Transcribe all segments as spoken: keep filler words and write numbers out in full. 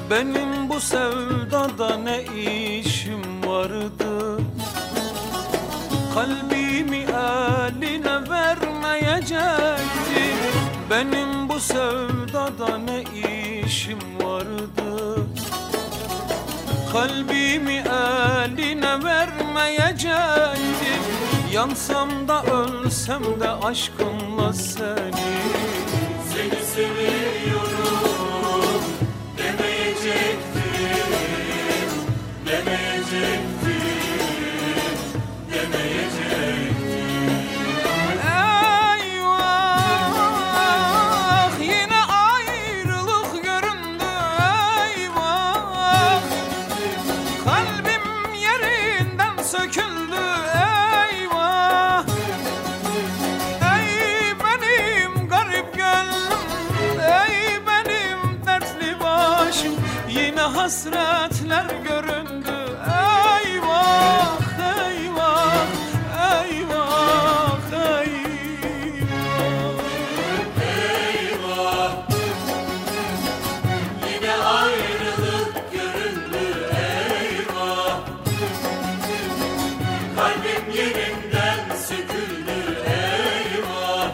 Benim bu sevdada ne işim vardı? Kalbimi eline vermeyecektim. Benim bu sevdada ne işim vardı? Kalbimi eline vermeyecektim. Yansam da ölsem de aşkınla seni. Seni seviyorum demeyecektim, demeyecektim, demeyecektim. Eyvah, yine ayrılık göründü. Eyvah, kalbim yerinden söküldü. Eyvah, ey benim garip gönlüm, ey benim dertli başım, yine hasretler göründü. Eyvah, eyvah, eyvah, eyvah. Eyvah, yine ayrılık göründü. Eyvah, kalbim yerinden söküldü. Eyvah,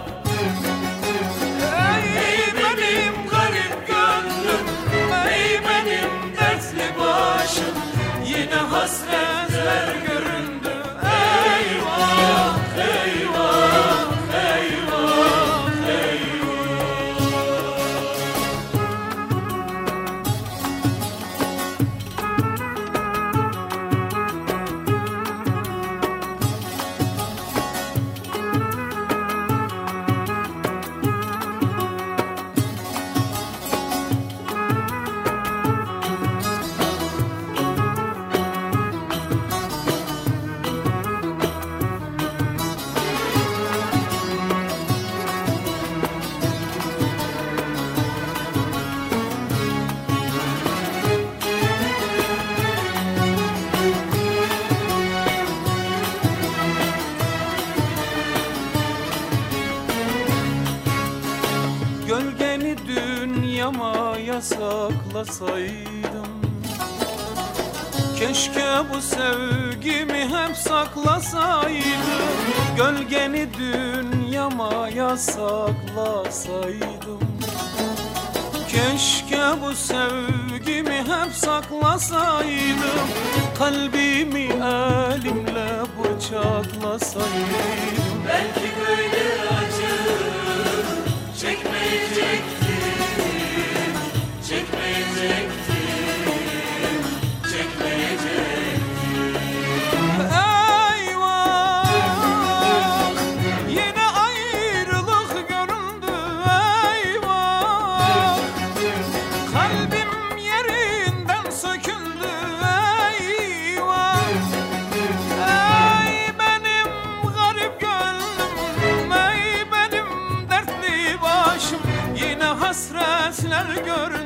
Ey benim garip gönlüm, ey benim dertli başım, yine hasretler göründü. Eyvah, eyvah, eyvah, eyvah. Gölgeni dünyama yasaklasaydım, keşke bu sevgimi hep saklasaydım. Gölgeni dünyama yasaklasaydım, keşke bu sevgimi hep saklasaydım. Kalbimi elimle bıçaklasaydım. belki böyle acı çekmeyecektim, çekmeyecektim, çekmeyecektim. Eyvah, yine ayrılık göründü. Eyvah, kalbim yerinden söküldü. Eyvah, ey benim garip gönlüm, ey benim dertli başım, yine hasretler göründü.